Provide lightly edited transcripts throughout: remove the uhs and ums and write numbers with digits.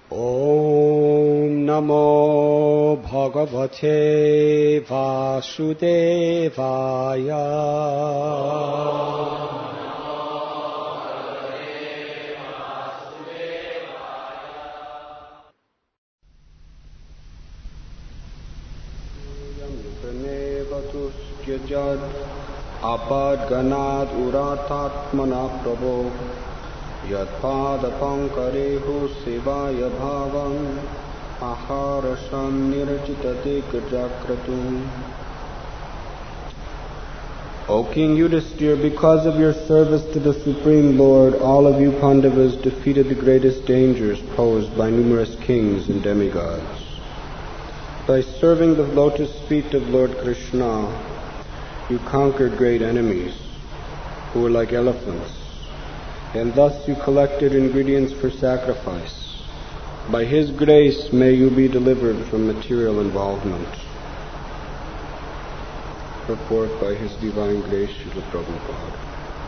Om Namo Bhagavate Vasudevaya. Yam Apad Ganad Uratatmana Prabho Yadpadapam Karehu Sevaya Bhavam Aharasam Nirachitate Gajakratum. O King Yudhisthira, because of your service to the Supreme Lord, all of you Pandavas defeated the greatest dangers posed by numerous kings and demigods. By serving the lotus feet of Lord Krishna, you conquered great enemies who were like elephants, and thus you collected ingredients for sacrifice. By His grace may you be delivered from material involvement. Purport by His Divine Grace, Srila Prabhupada.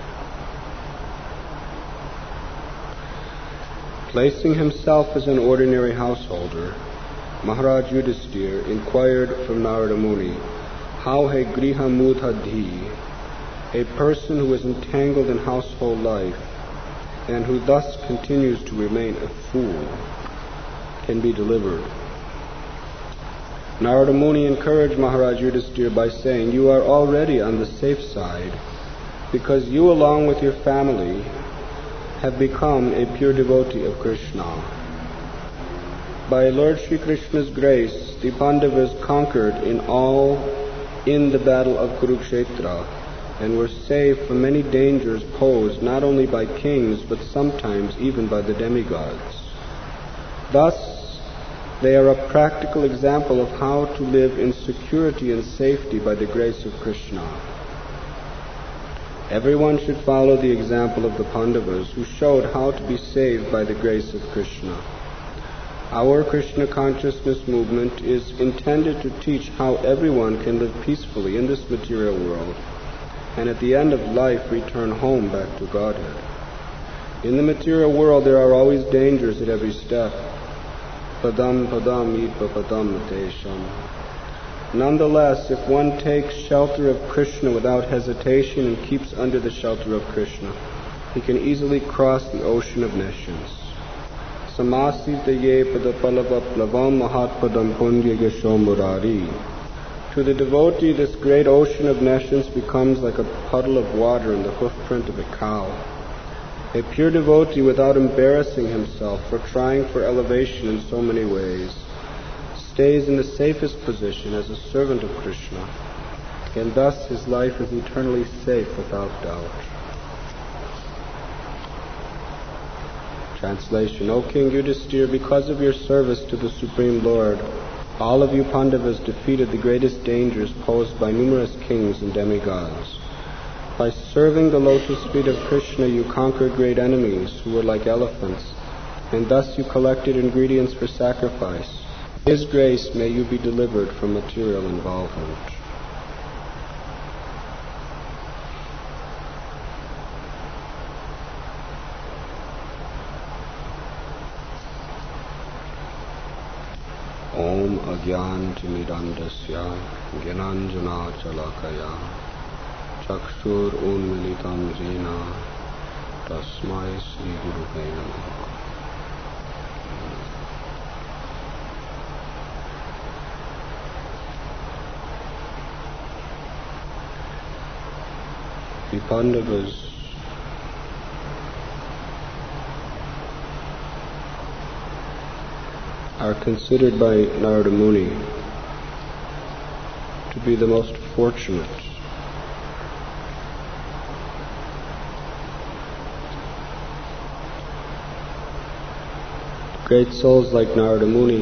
Placing himself as an ordinary householder, Maharaj Yudhisthira inquired from Narada Muni, how he griha mudhadhi, a person who is entangled in household life and who thus continues to remain a fool, can be delivered. Narada Muni encouraged Maharaj Yudhisthira by saying, you are already on the safe side because you along with your family have become a pure devotee of Krishna. By Lord Sri Krishna's grace, the Pandavas conquered in the battle of Kurukshetra and were saved from many dangers posed not only by kings but sometimes even by the demigods. Thus, they are a practical example of how to live in security and safety by the grace of Krishna. Everyone should follow the example of the Pandavas who showed how to be saved by the grace of Krishna. Our Krishna consciousness movement is intended to teach how everyone can live peacefully in this material world and at the end of life return home back to Godhead. In the material world there are always dangers at every step. Padam padam idva padam tesham. Nonetheless, if one takes shelter of Krishna without hesitation and keeps under the shelter of Krishna, he can easily cross the ocean of nescience. Samasita ye padapalavaplavam mahatpadam punya yasho murari. To the devotee, this great ocean of nescience becomes like a puddle of water in the hoofprint of a cow. A pure devotee, without embarrassing himself for trying for elevation in so many ways, stays in the safest position as a servant of Krishna, and thus his life is eternally safe without doubt. Translation. O King Yudhisthira, because of your service to the Supreme Lord, all of you Pandavas defeated the greatest dangers posed by numerous kings and demigods. By serving the lotus feet of Krishna, you conquered great enemies who were like elephants, and thus you collected ingredients for sacrifice. By His grace may you be delivered from material involvement. Om Agyantimirandasya Gyananjana Chalakaya Chakshur Unmilitam Jena Tasmai Sri Guru Namaha. The Pandavas are considered by Narada Muni to be the most fortunate. Great souls like Narada Muni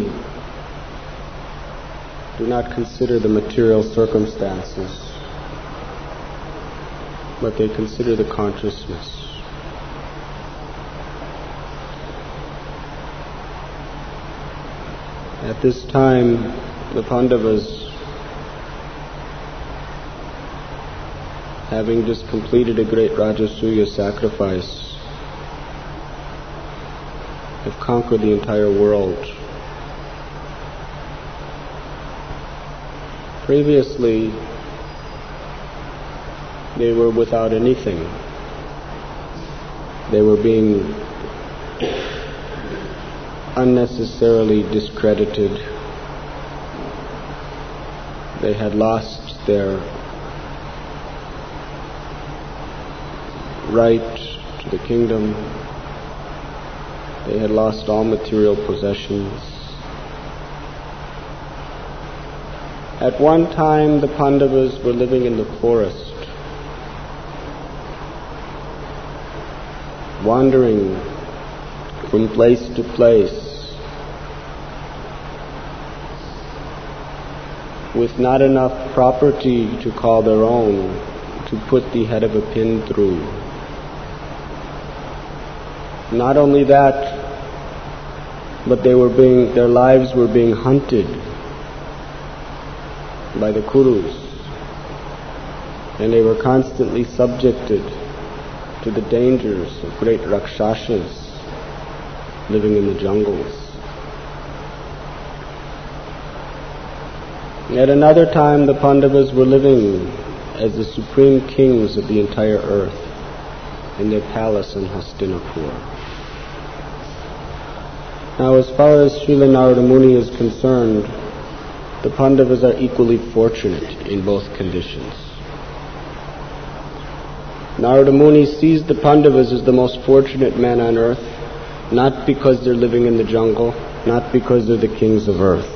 do not consider the material circumstances, but they consider the consciousness. At this time, the Pandavas, having just completed a great Rajasuya sacrifice, have conquered the entire world. Previously, they were without anything. They were being unnecessarily discredited. They had lost their right to the kingdom. They had lost all material possessions. At one time, the Pandavas were living in the forest, wandering from place to place, with not enough property to call their own, to put the head of a pin through. Not only that, but their lives were being hunted by the Kurus, and they were constantly subjected to the dangers of great Rakshasas living in the jungles. At another time, the Pandavas were living as the supreme kings of the entire earth in their palace in Hastinapur. Now, as far as Srila Narada Muni is concerned, the Pandavas are equally fortunate in both conditions. Narada Muni sees the Pandavas as the most fortunate men on earth, not because they're living in the jungle, not because they're the kings of earth.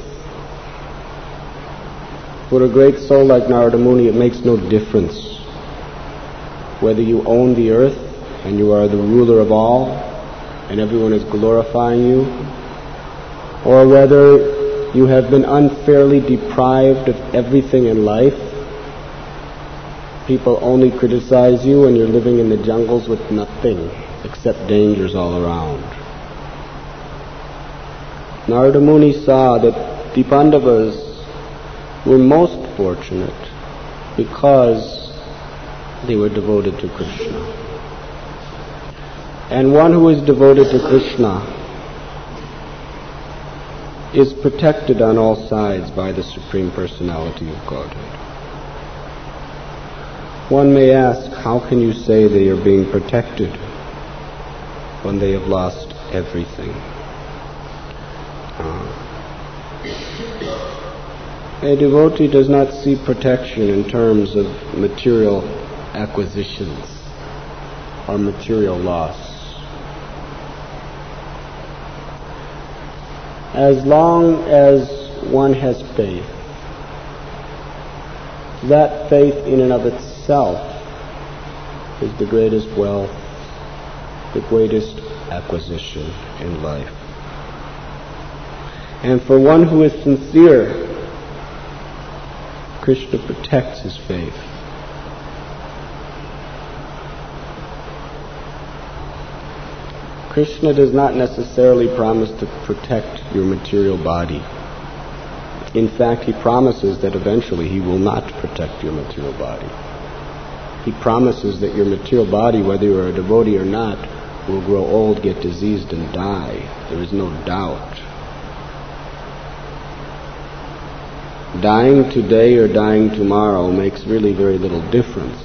For a great soul like Narada Muni, it makes no difference whether you own the earth and you are the ruler of all and everyone is glorifying you, or whether you have been unfairly deprived of everything in life. People only criticize you and you're living in the jungles with nothing except dangers all around. Narada Muni saw that the Pandavas were most fortunate because they were devoted to Krishna. And one who is devoted to Krishna is protected on all sides by the Supreme Personality of Godhead. One may ask, how can you say they are being protected when they have lost everything? A devotee does not see protection in terms of material acquisitions or material loss. As long as one has faith, that faith in and of itself is the greatest wealth, the greatest acquisition in life. And for one who is sincere, Krishna protects his faith. Krishna does not necessarily promise to protect your material body. In fact, he promises that eventually he will not protect your material body. He promises that your material body, whether you are a devotee or not, will grow old, get diseased, and die. There is no doubt. Dying today or dying tomorrow makes really very little difference.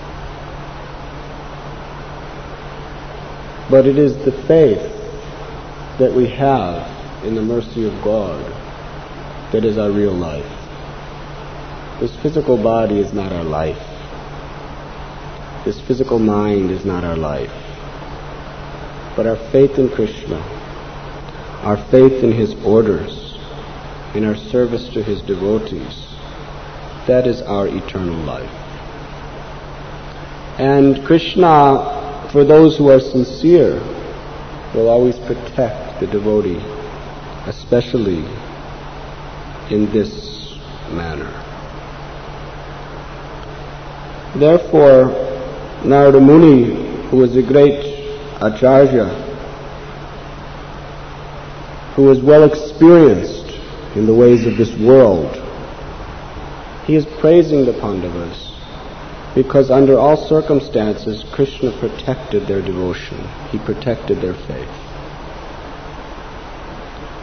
But it is the faith that we have in the mercy of God that is our real life. This physical body is not our life. This physical mind is not our life. But our faith in Krishna, our faith in His orders, in our service to His devotees, that is our eternal life. And Krishna, for those who are sincere, will always protect the devotee, especially in this manner. Therefore, Narada Muni, who is a great acharya, who is well experienced in the ways of this world, he is praising the Pandavas because under all circumstances Krishna protected their devotion. He protected their faith.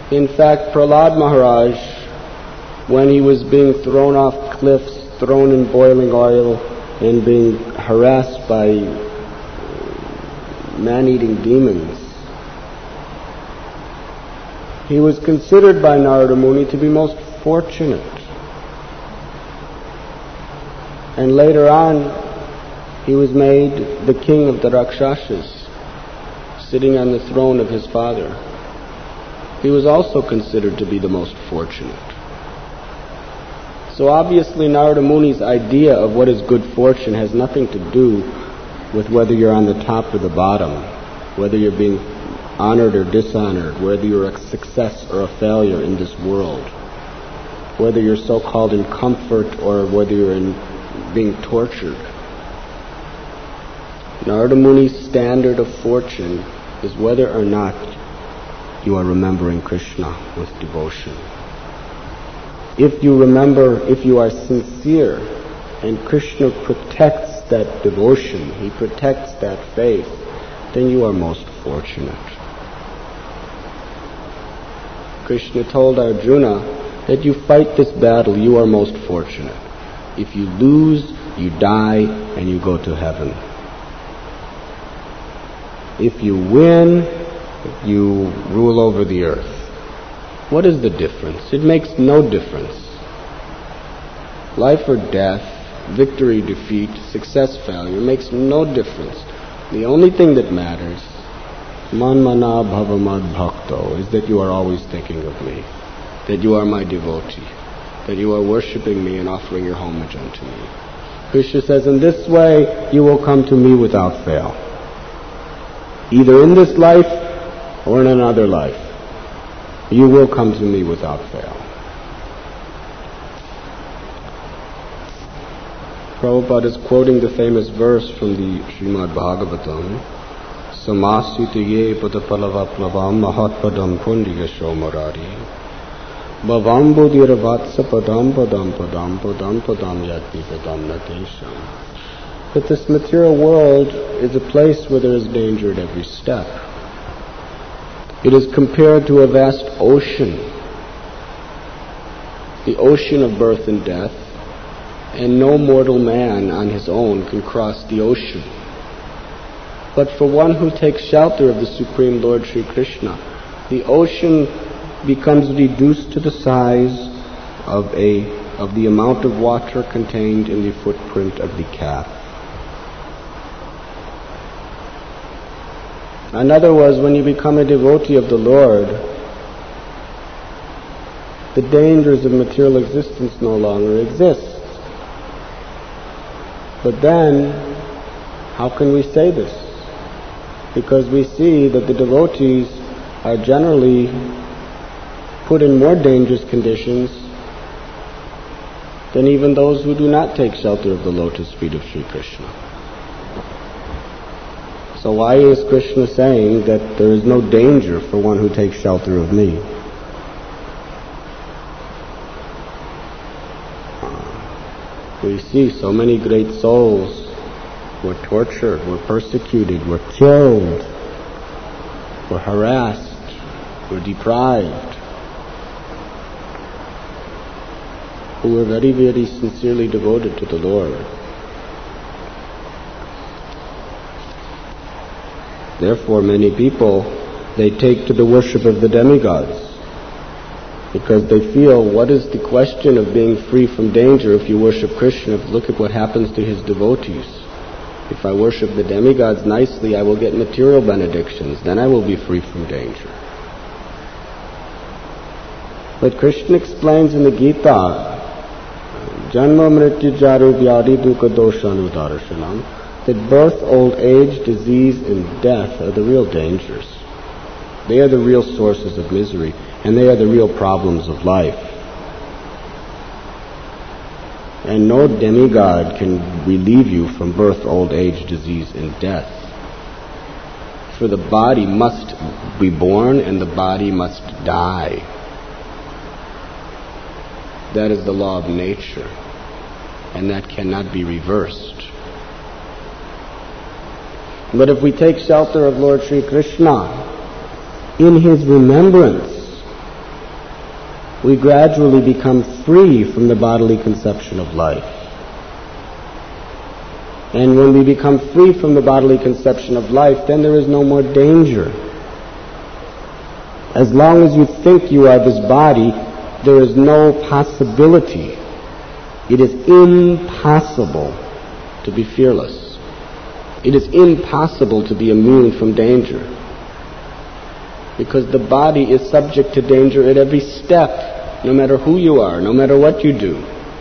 In fact, Prahlad Maharaj, when he was being thrown off cliffs, thrown in boiling oil, and being harassed by man-eating demons, he was considered by Narada Muni to be most fortunate. And later on, he was made the king of the Rakshasas, sitting on the throne of his father. He was also considered to be the most fortunate. So obviously Narada Muni's idea of what is good fortune has nothing to do with whether you're on the top or the bottom, whether you're being honored or dishonored, whether you're a success or a failure in this world, whether you're so-called in comfort or whether you're in being tortured. Narada Muni's standard of fortune is whether or not you are remembering Krishna with devotion. If you remember, if you are sincere, and Krishna protects that devotion, he protects that faith, then you are most fortunate. Krishna told Arjuna that you fight this battle, you are most fortunate. If you lose, you die and you go to heaven. If you win, you rule over the earth. What is the difference? It makes no difference. Life or death, victory, defeat, success, failure, makes no difference. The only thing that matters, manmana bhavamad bhakto, is that you are always thinking of me, that you are my devotee, that you are worshipping me and offering your homage unto me. Krishna says, in this way you will come to me without fail. Either in this life or in another life, you will come to me without fail. Prabhupada is quoting the famous verse from the Srimad Bhagavatam, Samasitaye padapalavaplavam mahatpadam pundigasho morari bhavambudiravatsa padam padam padam padam padam yati padam natesham. That this material world is a place where there is danger at every step. It is compared to a vast ocean, the ocean of birth and death, and no mortal man on his own can cross the ocean. But for one who takes shelter of the Supreme Lord Sri Krishna, the ocean becomes reduced to the size of the amount of water contained in the footprint of the calf. In other words, when you become a devotee of the Lord, the dangers of material existence no longer exist. But then, how can we say this? Because we see that the devotees are generally put in more dangerous conditions than even those who do not take shelter of the lotus feet of Sri Krishna. So why is Krishna saying that there is no danger for one who takes shelter of me? We see so many great souls were tortured, were persecuted, were killed, were harassed, were deprived, who were very, very sincerely devoted to the Lord. Therefore, many people, they take to the worship of the demigods because they feel, what is the question of being free from danger if you worship Krishna? Look at what happens to his devotees. If I worship the demigods nicely, I will get material benedictions. Then I will be free from danger. But Krishna explains in the Gita, Janma mrityu jaru vyadi dukkha doshanu darshanam, that birth, old age, disease, and death are the real dangers. They are the real sources of misery, and they are the real problems of life. And no demigod can relieve you from birth, old age, disease, and death. For the body must be born and the body must die. That is the law of nature, and that cannot be reversed. But if we take shelter of Lord Sri Krishna, in his remembrance, we gradually become free from the bodily conception of life. And when we become free from the bodily conception of life, then there is no more danger. As long as you think you are this body, there is no possibility. It is impossible to be fearless. It is impossible to be immune from danger. Because the body is subject to danger at every step, no matter who you are, no matter what you do.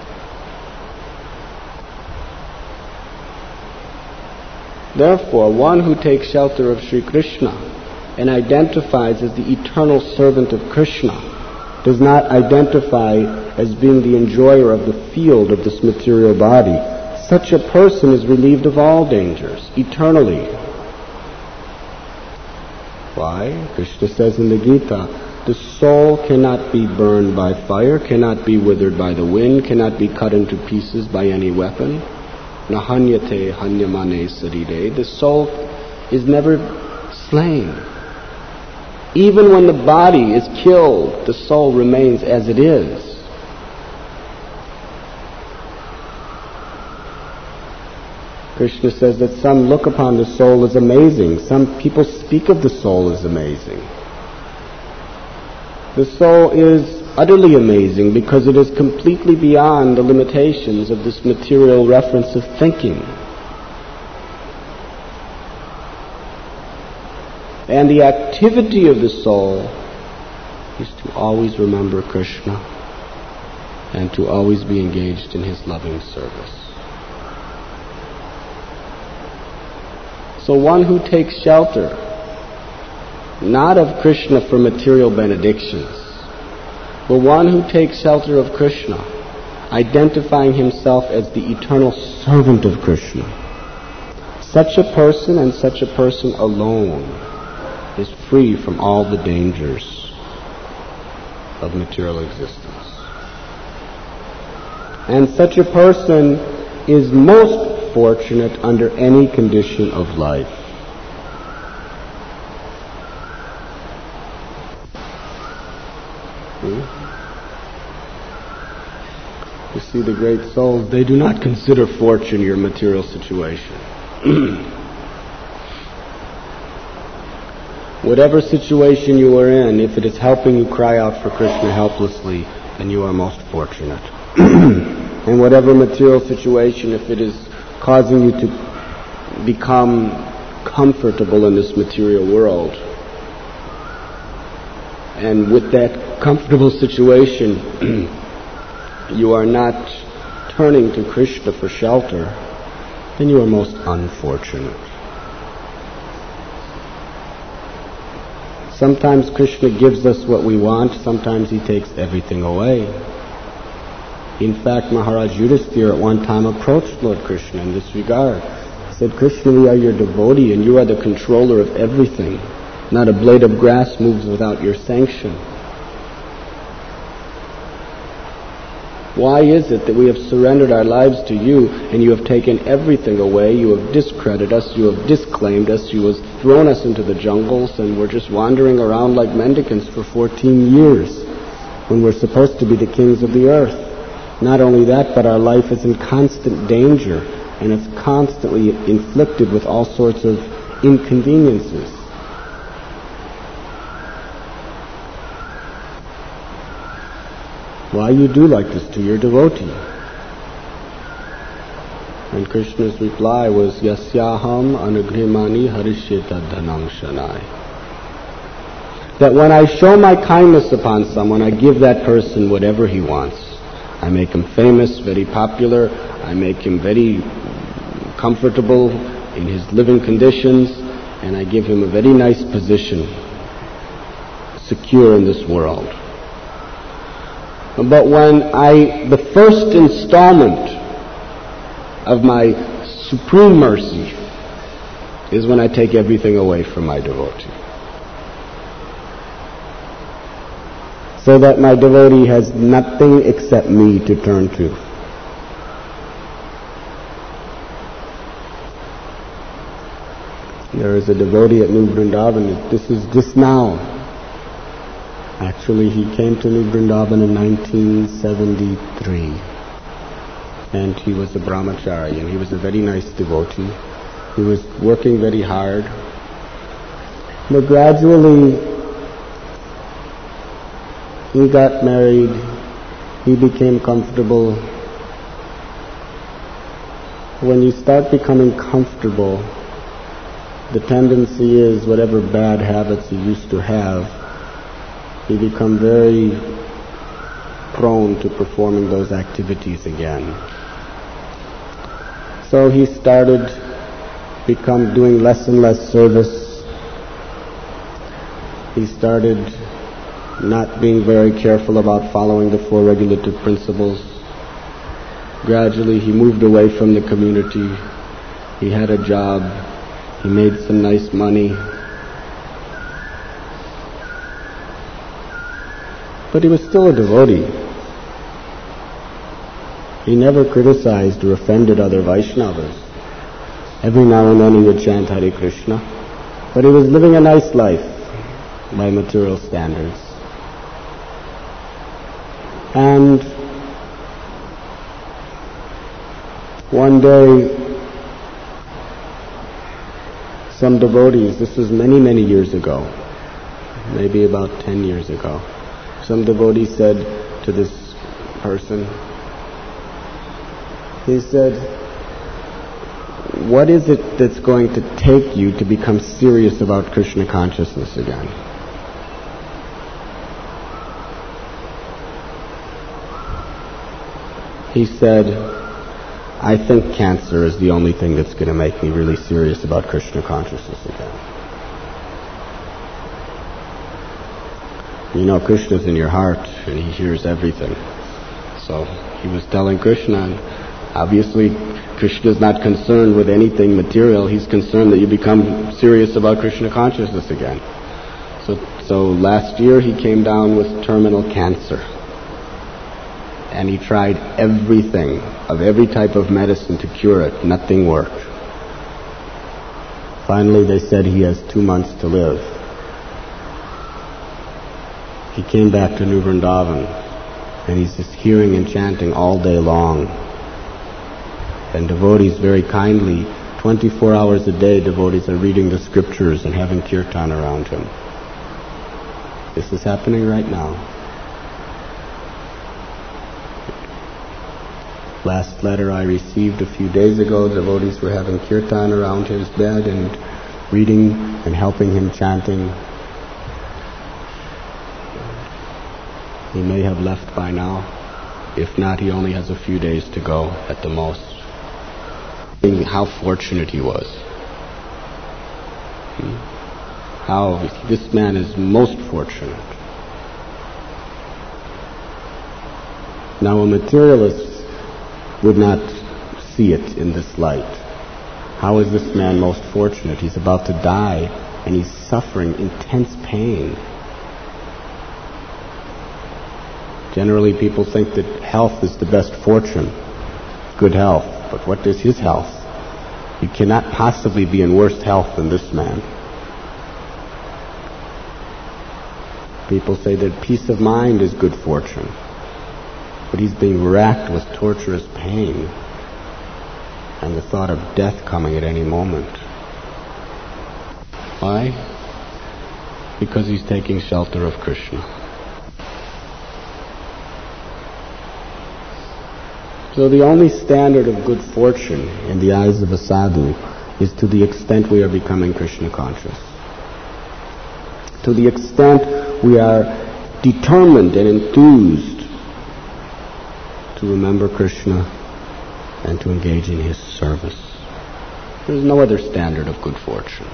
Therefore, one who takes shelter of Sri Krishna and identifies as the eternal servant of Krishna does not identify as being the enjoyer of the field of this material body. Such a person is relieved of all dangers, eternally. Why? Krishna says in the Gita, the soul cannot be burned by fire, cannot be withered by the wind, cannot be cut into pieces by any weapon. Nahanyate hanyamane sarire. The soul is never slain. Even when the body is killed, the soul remains as it is. Krishna says that some look upon the soul as amazing. Some people speak of the soul as amazing. The soul is utterly amazing because it is completely beyond the limitations of this material reference of thinking. And the activity of the soul is to always remember Krishna and to always be engaged in his loving service. So one who takes shelter, not of Krishna for material benedictions, but one who takes shelter of Krishna, identifying himself as the eternal servant of Krishna, such a person and such a person alone is free from all the dangers of material existence. And such a person is most fortunate under any condition of life. You see, the great souls, they do not consider fortune your material situation. Whatever situation you are in, if it is helping you cry out for Krishna helplessly, then you are most fortunate. And whatever material situation, if it is causing you to become comfortable in this material world, and with that comfortable situation, you are not turning to Krishna for shelter, then you are most unfortunate. Sometimes Krishna gives us what we want, sometimes he takes everything away. In fact, Maharaj Yudhisthira at one time approached Lord Krishna in this regard. He said, Krishna, we are your devotee and you are the controller of everything. Not a blade of grass moves without your sanction. Why is it that we have surrendered our lives to you and you have taken everything away? You have discredited us, you have disclaimed us, you have thrown us into the jungles, and we're just wandering around like mendicants for 14 years when we're supposed to be the kings of the earth. Not only that, but our life is in constant danger and it's constantly inflicted with all sorts of inconveniences. Why you do like this to your devotee? And Krishna's reply was, Yasyaham anugrimani harishyeta dhanam shanai. That when I show my kindness upon someone, I give that person whatever he wants. I make him famous, very popular. I make him very comfortable in his living conditions, and I give him a very nice position, secure in this world. But when the first installment of my supreme mercy is when I take everything away from my devotee. So that my devotee has nothing except me to turn to. There is a devotee at New Vrindavan, this is just now. Actually, he came to New Vrindavan in 1973. And he was a brahmachari, and he was a very nice devotee. He was working very hard. But gradually, he got married, he became comfortable. When you start becoming comfortable, the tendency is whatever bad habits you used to have, you become very prone to performing those activities again. So he started doing less and less service. He started not being very careful about following the four regulative principles. Gradually he moved away from the community. He had a job. He made some nice money. But he was still a devotee. He never criticized or offended other Vaishnavas. Every now and then he would chant Hare Krishna. But he was living a nice life by material standards. And one day, some devotees, this was many, many years ago, maybe about 10 years ago, some devotee said to this person, he said, "What is it that's going to take you to become serious about Krishna consciousness again?" He said, "I think cancer is the only thing that's going to make me really serious about Krishna consciousness again." You know, Krishna's in your heart and he hears everything. So he was telling Krishna, and obviously Krishna's not concerned with anything material. He's concerned that you become serious about Krishna consciousness again. So last year he came down with terminal cancer. And he tried everything, of every type of medicine to cure it. Nothing worked. Finally they said he has 2 months to live. He came back to New Vrindavan, and he's just hearing and chanting all day long. And devotees very kindly, 24 hours a day, devotees are reading the scriptures and having kirtan around him. This is happening right now. Last letter I received a few days ago, devotees were having kirtan around his bed and reading and helping him chanting. He may have left by now. If not, he only has a few days to go at the most. How fortunate he was. How this man is most fortunate. Now a materialist would not see it in this light. How is this man most fortunate? He's about to die and he's suffering intense pain. Generally people think that health is the best fortune, good health. But what is his health? You cannot possibly be in worse health than this man. People say that peace of mind is good fortune. But he's being racked with torturous pain and the thought of death coming at any moment. Why? Because he's taking shelter of Krishna. So the only standard of good fortune in the eyes of a sadhu is to the extent we are becoming Krishna conscious. To the extent we are determined and enthused to remember Krishna and to engage in his service. There is no other standard of good fortune.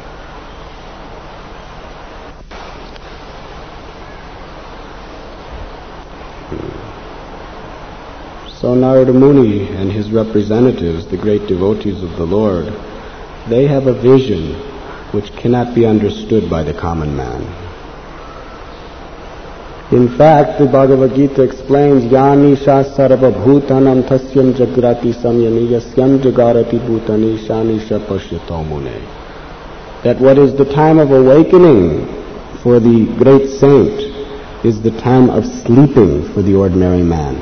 So Narada Muni and his representatives, the great devotees of the Lord, they have a vision which cannot be understood by the common man. In fact, the Bhagavad Gita explains, Yani sha sarva bhutanam tasyam jagrati samyani yasyam jagarati bhutani shani sha pashyato mune. That what is the time of awakening for the great saint is the time of sleeping for the ordinary man.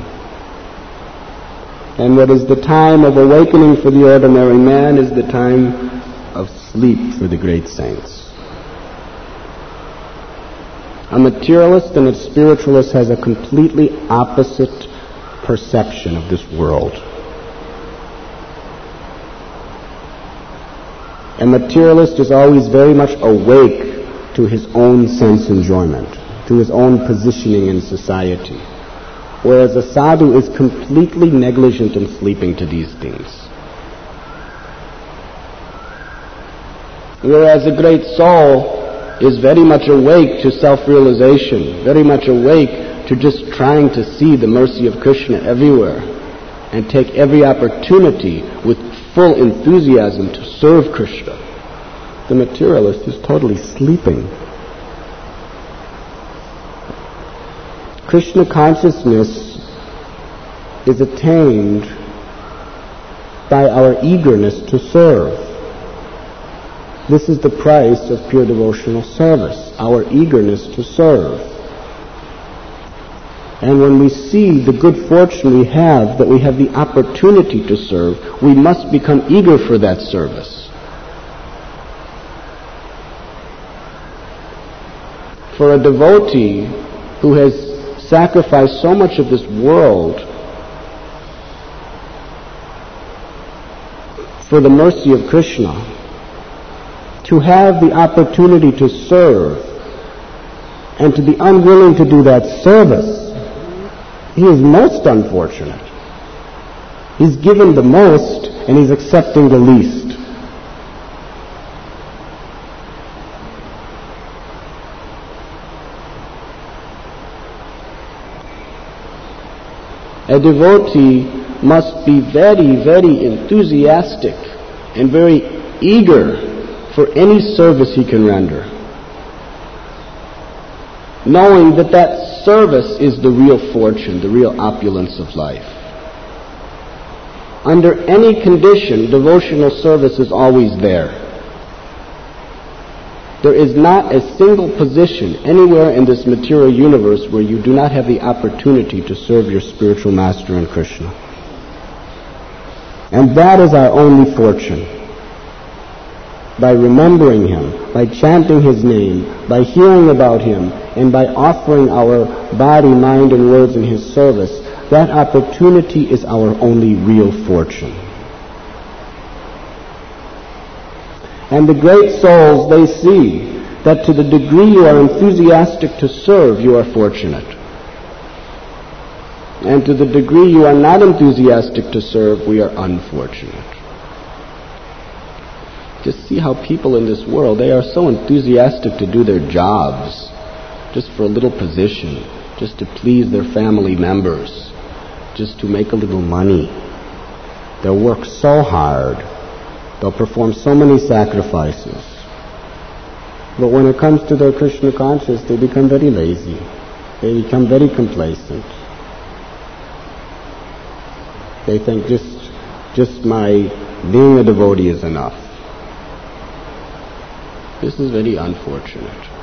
And what is the time of awakening for the ordinary man is the time of sleep for the great saints. A materialist and a spiritualist has a completely opposite perception of this world. A materialist is always very much awake to his own sense enjoyment, to his own positioning in society, whereas a sadhu is completely negligent and sleeping to these things. Whereas a great soul is very much awake to self-realization, very much awake to just trying to see the mercy of Krishna everywhere and take every opportunity with full enthusiasm to serve Krishna. The materialist is totally sleeping. Krishna consciousness is attained by our eagerness to serve. This is the price of pure devotional service, our eagerness to serve. And when we see the good fortune we have, that we have the opportunity to serve, we must become eager for that service. For a devotee who has sacrificed so much of this world for the mercy of Krishna, to have the opportunity to serve and to be unwilling to do that service, he is most unfortunate. He's given the most and he's accepting the least. A devotee must be very, very enthusiastic and very eager for any service he can render, knowing that that service is the real fortune, the real opulence of life. Under any condition, devotional service is always there. There is not a single position anywhere in this material universe where you do not have the opportunity to serve your spiritual master in Krishna. And that is our only fortune. By remembering him, by chanting his name, by hearing about him, and by offering our body, mind, and words in his service, that opportunity is our only real fortune. And the great souls, they see that to the degree you are enthusiastic to serve, you are fortunate. And to the degree you are not enthusiastic to serve, we are unfortunate. Just see how people in this world, they are so enthusiastic to do their jobs, just for a little position, just to please their family members, just to make a little money. They'll work so hard. They'll perform so many sacrifices. But when it comes to their Krishna conscious, they become very lazy. They become very complacent. They think just my being a devotee is enough. This is very unfortunate.